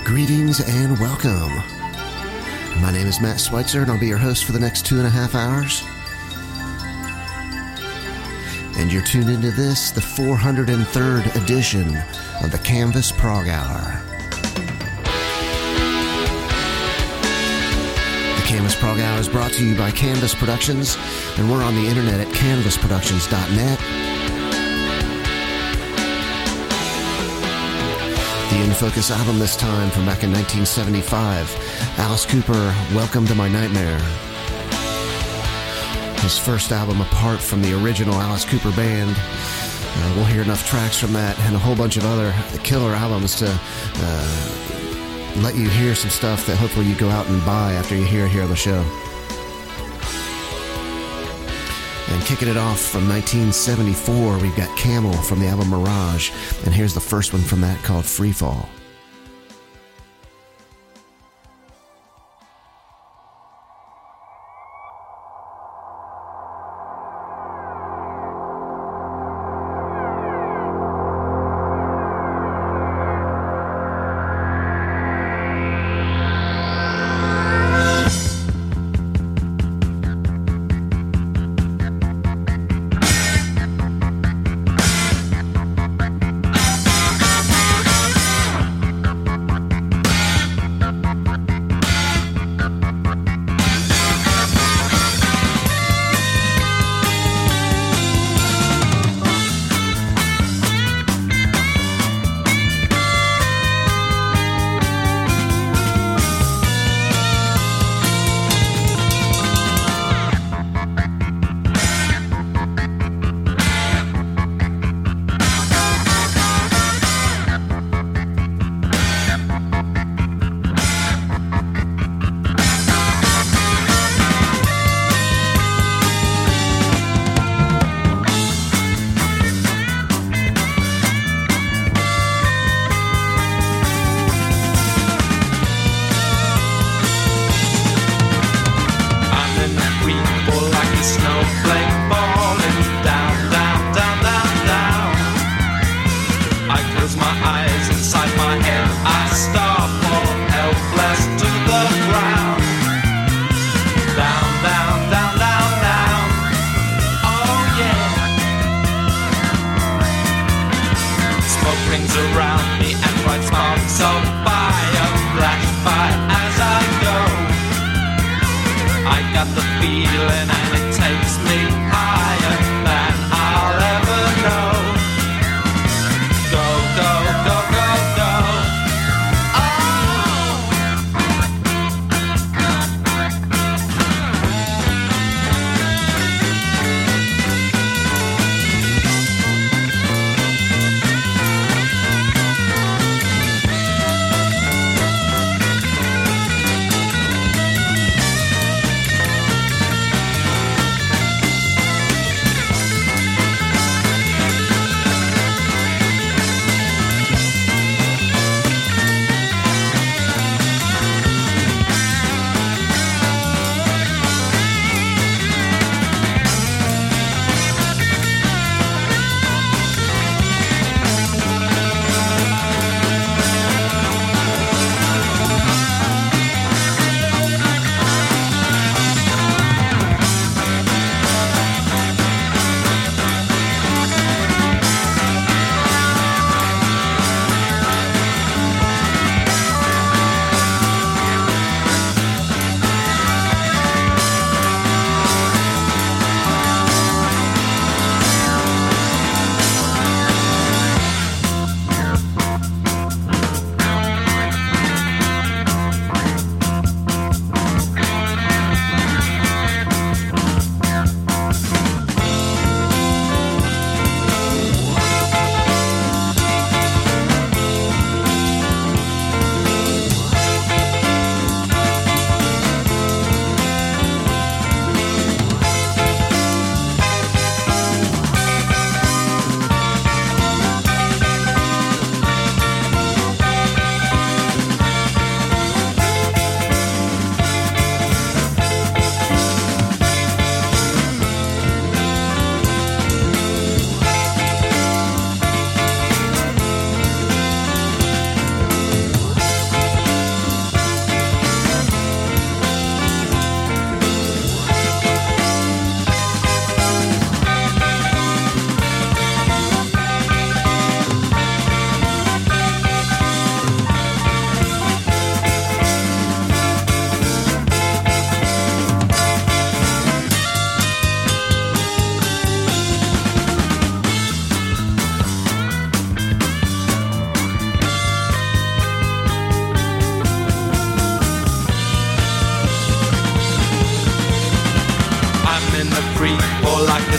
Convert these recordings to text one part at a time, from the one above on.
Greetings and welcome. My name is Matt Schweitzer, and I'll be your host for the next 2.5 hours. And you're tuned into this, the 403rd edition of the Canvas Prog Hour. The Canvas Prog Hour is brought to you by Canvas Productions, and we're on the internet at canvasproductions.net. The In Focus album this time from back in 1975, Alice Cooper, Welcome to My Nightmare. His first album apart from the original Alice Cooper band. We'll hear enough tracks from that and a whole bunch of other killer albums to let you hear some stuff that hopefully you go out and buy after you hear on the show. And kicking it off from 1974, we've got Camel from the album Mirage, and here's the first one from that called Freefall.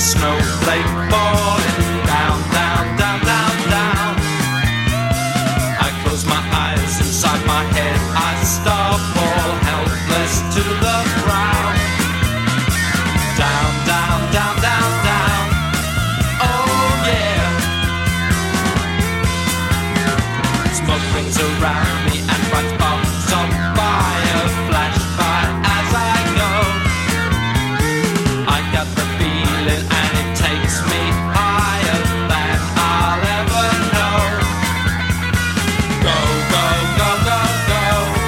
snowflake falling down, down, down, down, down. I close my eyes, inside my head I stop, fall helpless to the ground. Down, down, down, down, down. Oh yeah. Smoke rings around me and bright sparks of fire flash by as I go. I got the feeling and it takes me higher than I'll ever know. Go, go, go, go, go.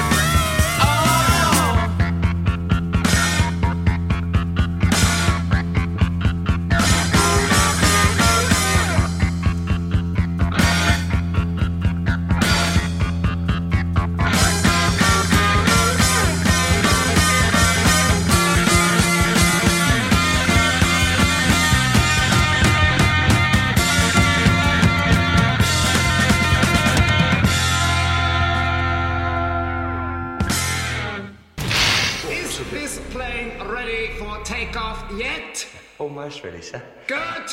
Is this plane ready for takeoff yet? Almost ready, sir. Good!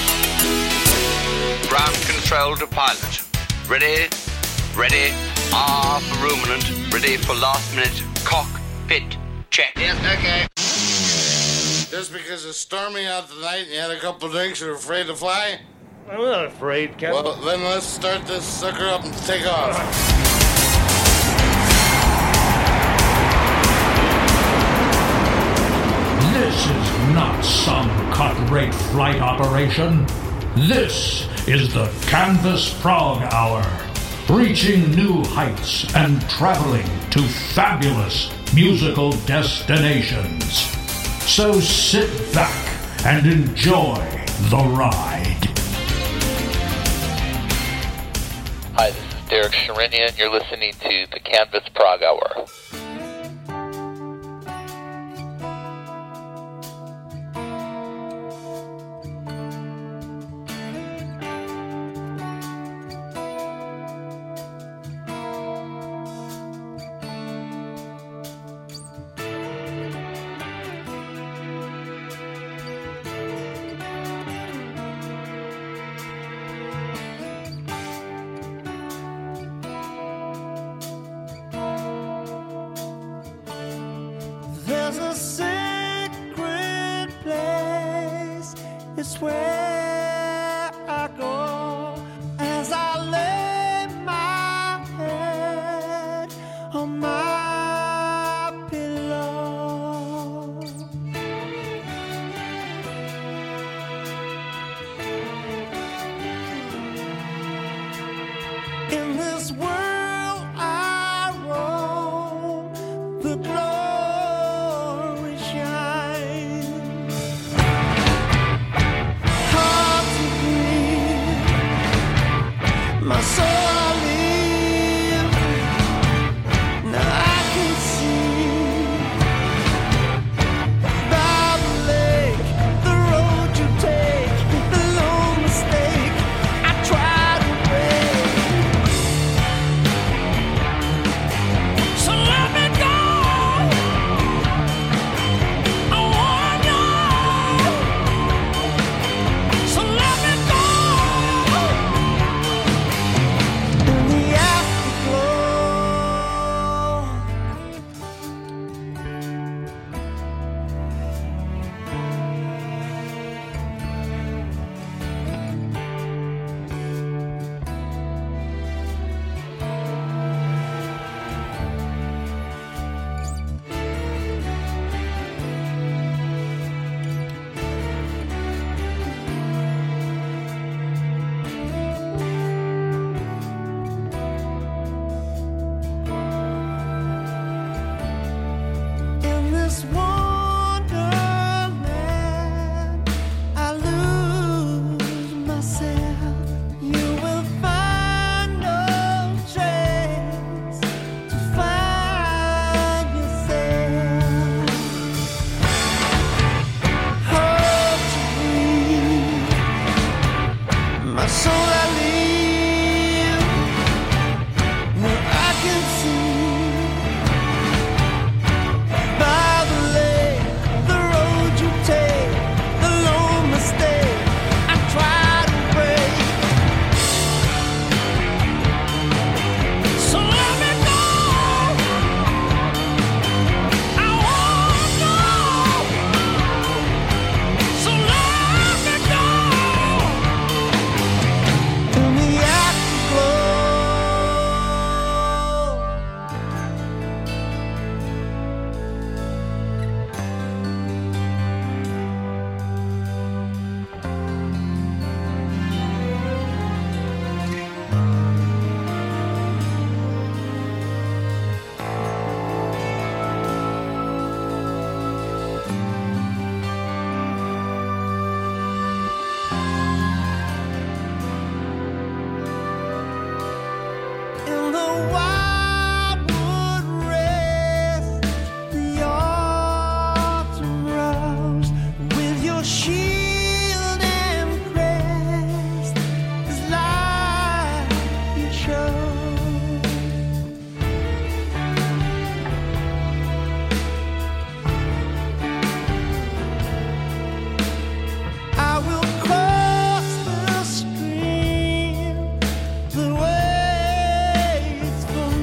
Ground control to pilot. Ready, ready, R for ruminant, ready for last minute cockpit check. Yes, okay. Just because it's stormy out tonight and you had a couple drinks, you're afraid to fly? I'm not afraid, Captain. Well, then let's start this sucker up and take off. This is not some cut-rate flight operation. This is the Canvas Prog Hour, reaching new heights and traveling to fabulous musical destinations. So sit back and enjoy the ride. Hi, this is Derek Sherinian. You're listening to the Canvas Prog Hour. There's a secret place, it's where I go as I lay my head on my pillow. In this world I roam, the glory shines. Hard to breathe, my soul I live. Now I can see by the lake, the road you take, the lone mistake I tried to break. So let me go. I want you. So let me go. In the afterglow. In this wonderland, I lose myself. You will find no trace to find yourself. Hard to breathe, my soul I live. Now I can see. By the lake, the road you take, the lone mistake The waits for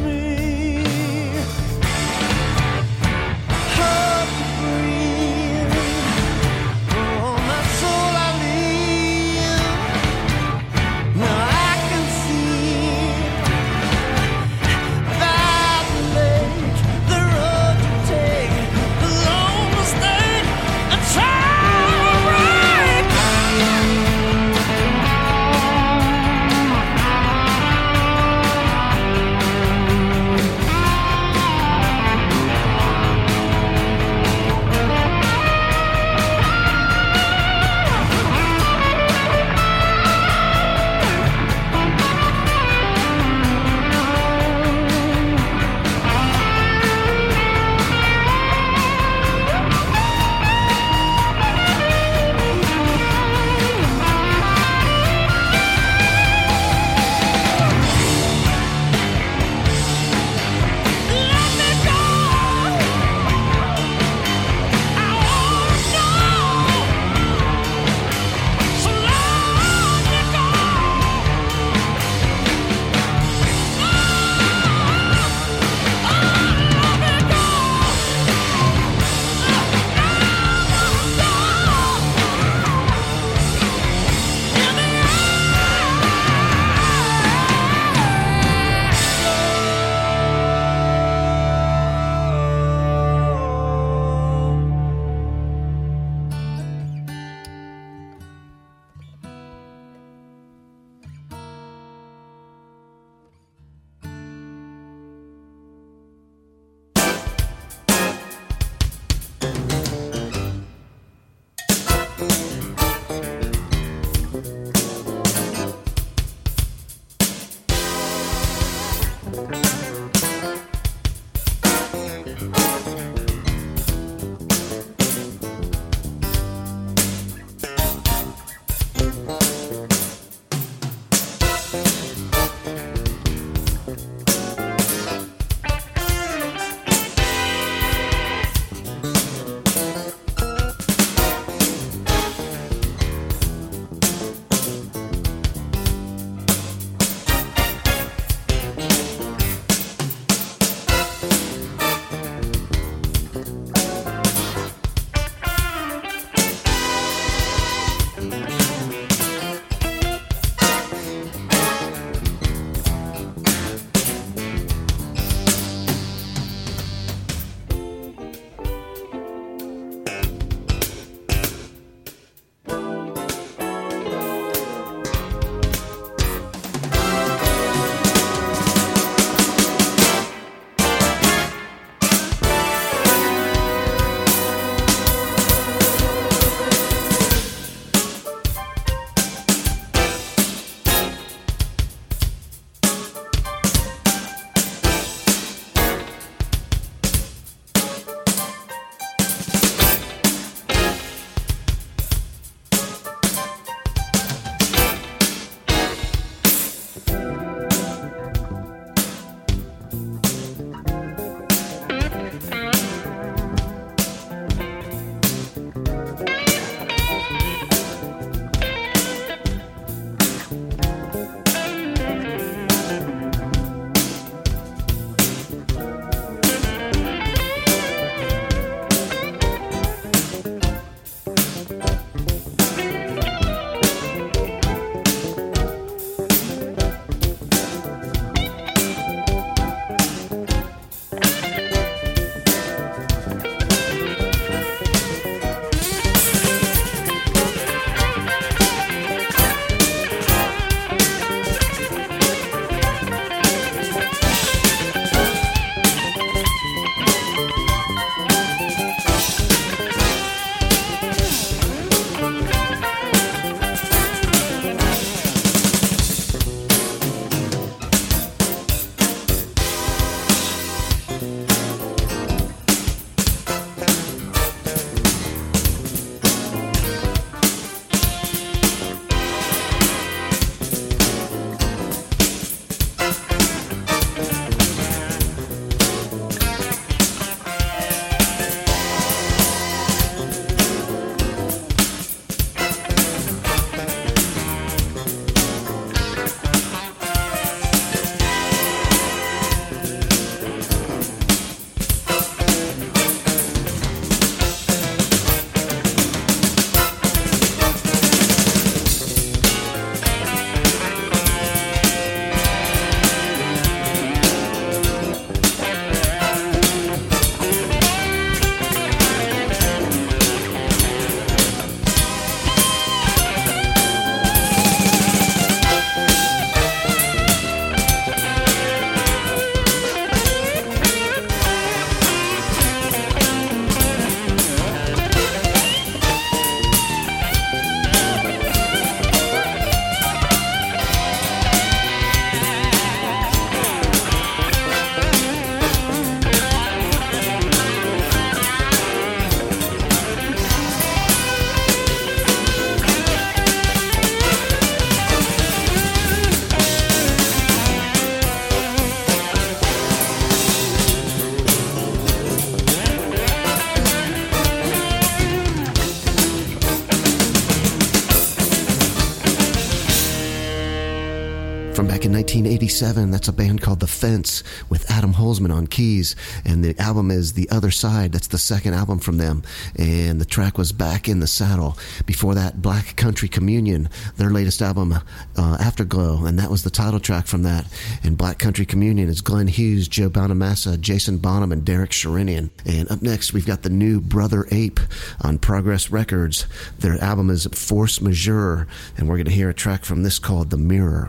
From back in 1987, that's a band called The Fence with Adam Holzman on keys, and the album is The Other Side. That's the second album from them, and the track was Back in the Saddle. Before that, Black Country Communion, their latest album, Afterglow, and that was the title track from that. And Black Country Communion is Glenn Hughes, Joe Bonamassa, Jason Bonham, and Derek Sherinian. And up next, we've got the new Brother Ape on Progress Records. Their album is Force Majeure, and we're going to hear a track from this called The Mirror.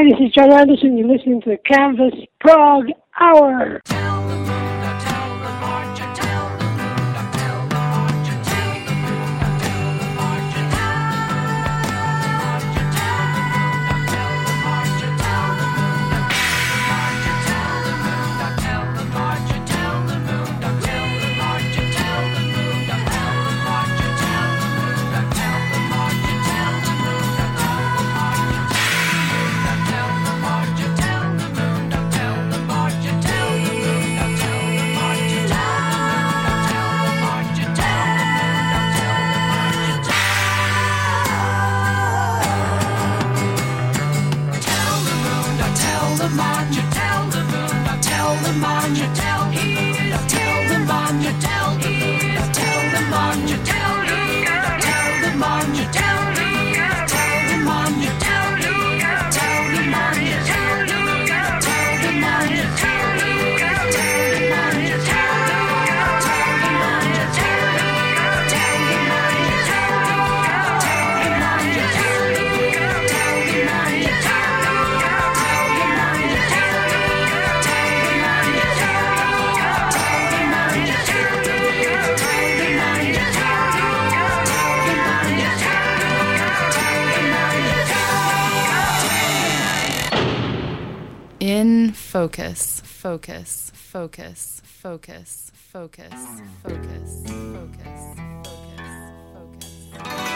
this is John Anderson. You're listening to the Canvas Prog Hour. In focus, focus, focus, focus, focus, focus, focus, focus, focus.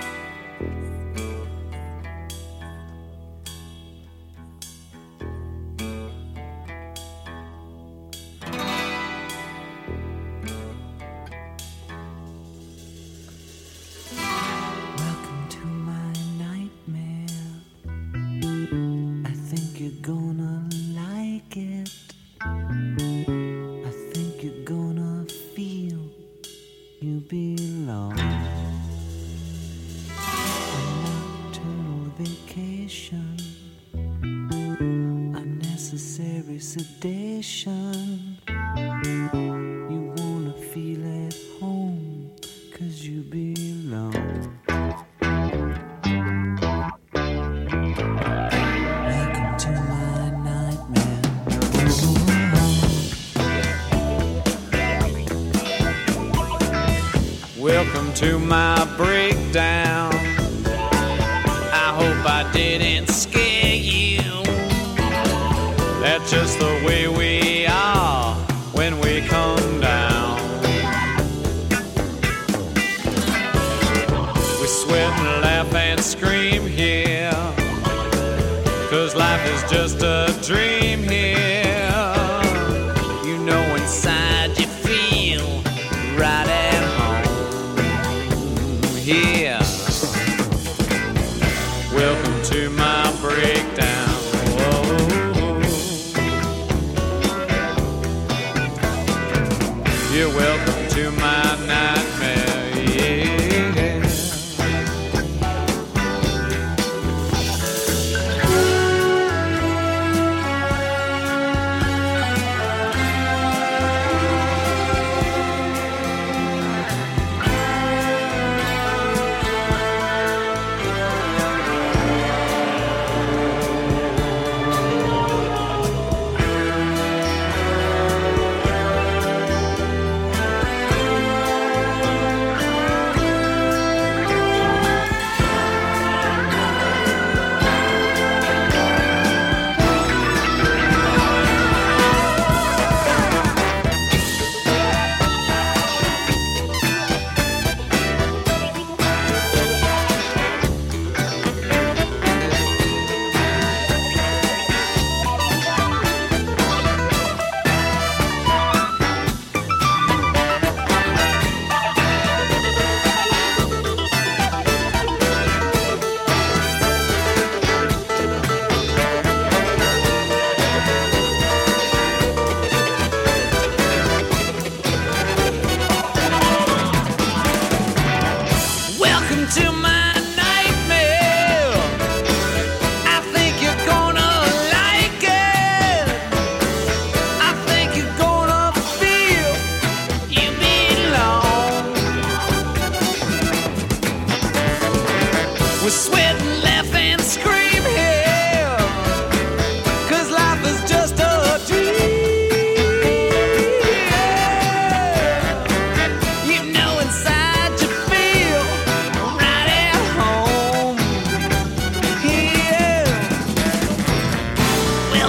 Welcome to my nightmare. I think you're gonna like it. I think you're gonna feel you belong. A nocturnal vacation, unnecessary sedation. You wanna feel at home 'cause you belong. Welcome to my nightmare. Welcome to my breakdown. I hope I didn't scare you. That's just the way we are when we come down. We sweat and laugh and scream here, 'cause life is just a dream here. You know inside you feel right at home here. Welcome to my breakdown. Whoa. You're welcome to my nightmare, yeah.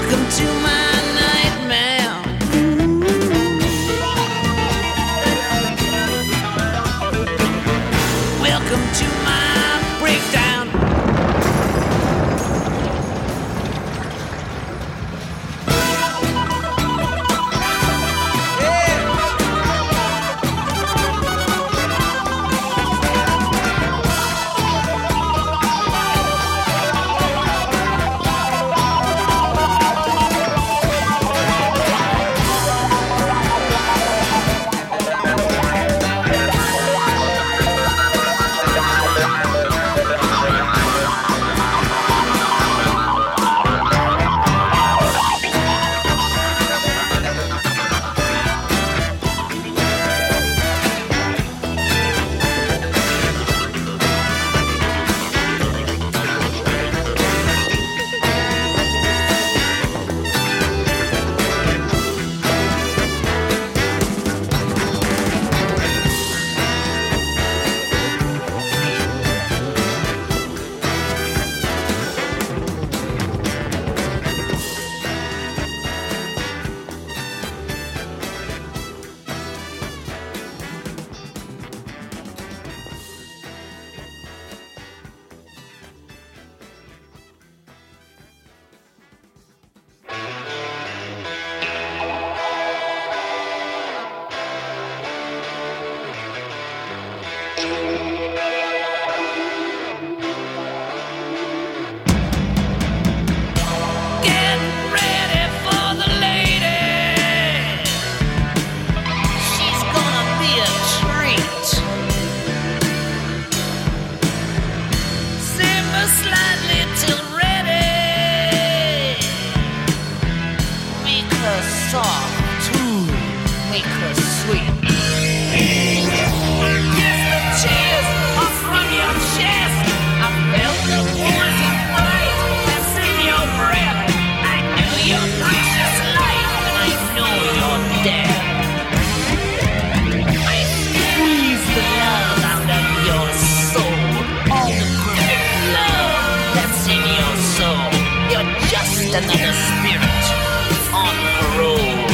Welcome to my nightmare. Welcome to my breakdown. Another spirit on parole.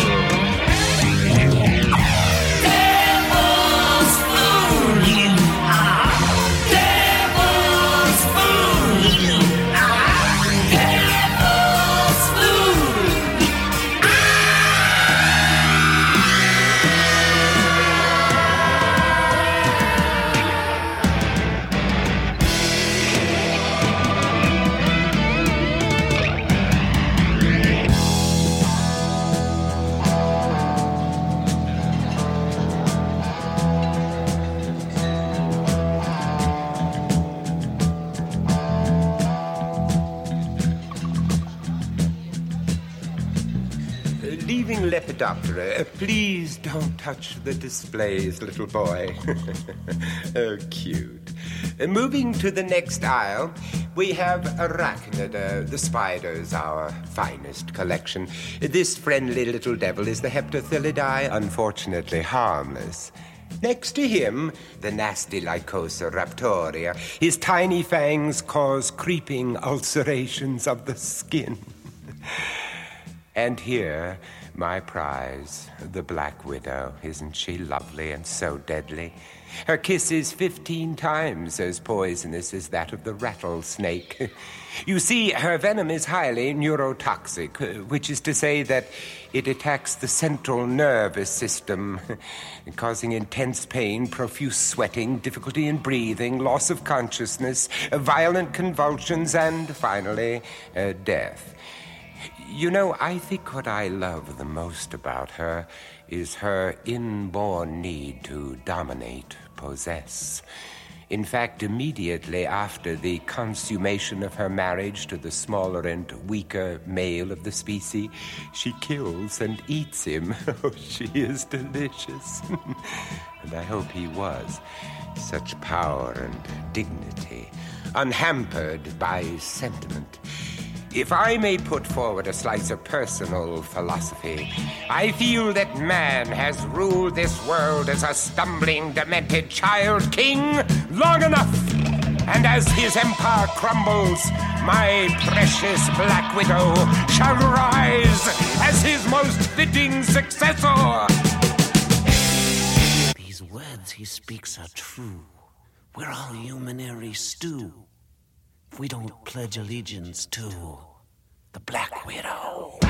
Devil's fool you are. Devil's fool you are. Devil's fool. Leaving Lepidoptera, please don't touch the displays, little boy. Oh, cute. Moving to the next aisle, we have Arachnida, the spiders, our finest collection. This friendly little devil is the Heptathylidae, unfortunately harmless. Next to him, the nasty Lycosa raptoria. His tiny fangs cause creeping ulcerations of the skin. And here, my prize, the Black Widow. Isn't she lovely and so deadly? Her kiss is 15 times as poisonous as that of the rattlesnake. You see, her venom is highly neurotoxic, which is to say that it attacks the central nervous system, causing intense pain, profuse sweating, difficulty in breathing, loss of consciousness, violent convulsions, and finally, death. You know, I think what I love the most about her is her inborn need to dominate, possess. In fact, immediately after the consummation of her marriage to the smaller and weaker male of the species, she kills and eats him. Oh, she is delicious. And I hope he was. Such power and dignity, unhampered by sentiment. If I may put forward a slice of personal philosophy, I feel that man has ruled this world as a stumbling, demented child king long enough. And as his empire crumbles, my precious Black Widow shall rise as his most fitting successor. These words he speaks are true. We're all humanary stew. If we don't pledge allegiance to the Black Widow.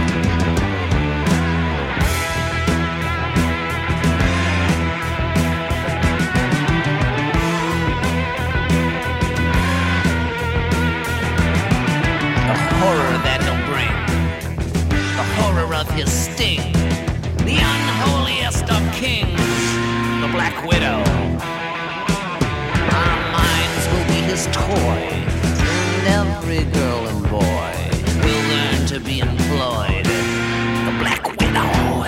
Horror that he'll bring, the horror of his sting, the unholiest of kings, the Black Widow. Our minds will be his toys, and every girl and boy will learn to be employed, the Black Widow.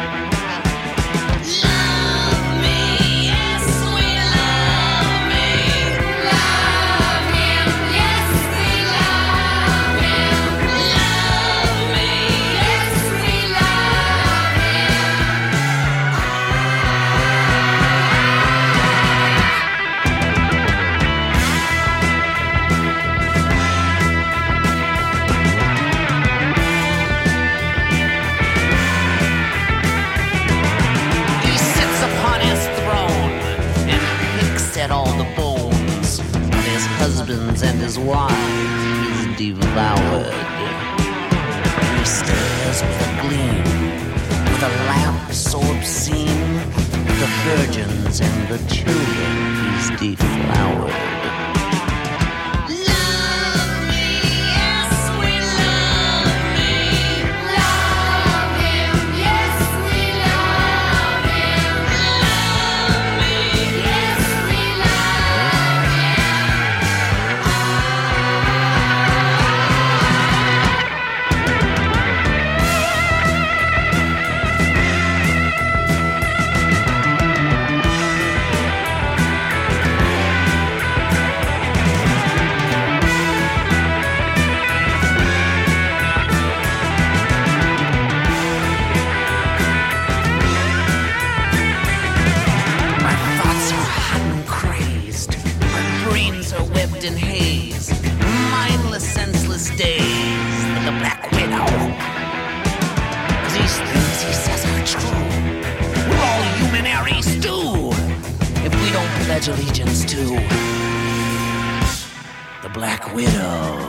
Husbands and his wives he's devoured. He stares with a gleam, with a lamp so obscene, the virgins and the children he's deflowered. In haze, mindless, senseless days, the Black Widow. These things he says are true. We're all humanary stew. If we don't pledge allegiance to the Black Widow.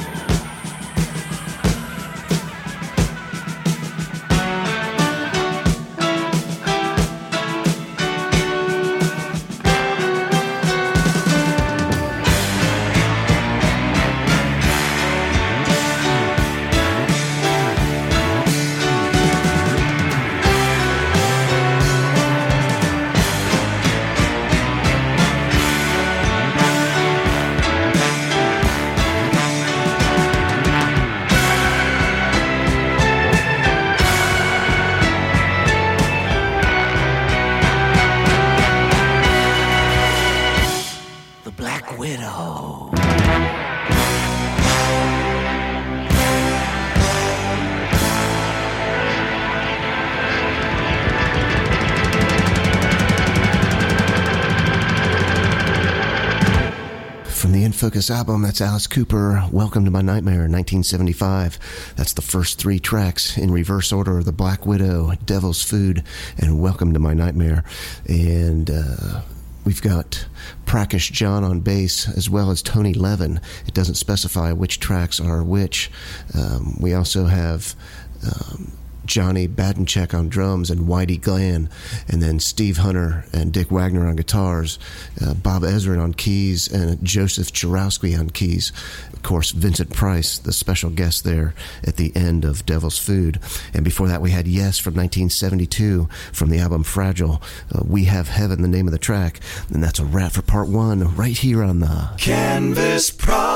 Focus album, that's Alice Cooper, Welcome to My Nightmare, 1975. That's the first three tracks in reverse order: The Black Widow, Devil's Food, and Welcome to My Nightmare. And we've got Prakash John on bass, as well as Tony Levin. It doesn't specify which tracks are which. We also have Johnny Badenchek on drums and Whitey Glenn, and then Steve Hunter and Dick Wagner on guitars, Bob Ezrin on keys, and Joseph Chirowski on keys. Of course, Vincent Price, the special guest there at the end of Devil's Food. And before that, we had Yes from 1972 from the album Fragile. We Have Heaven, the name of the track. And that's a wrap for part one, right here on the Canvas Prog.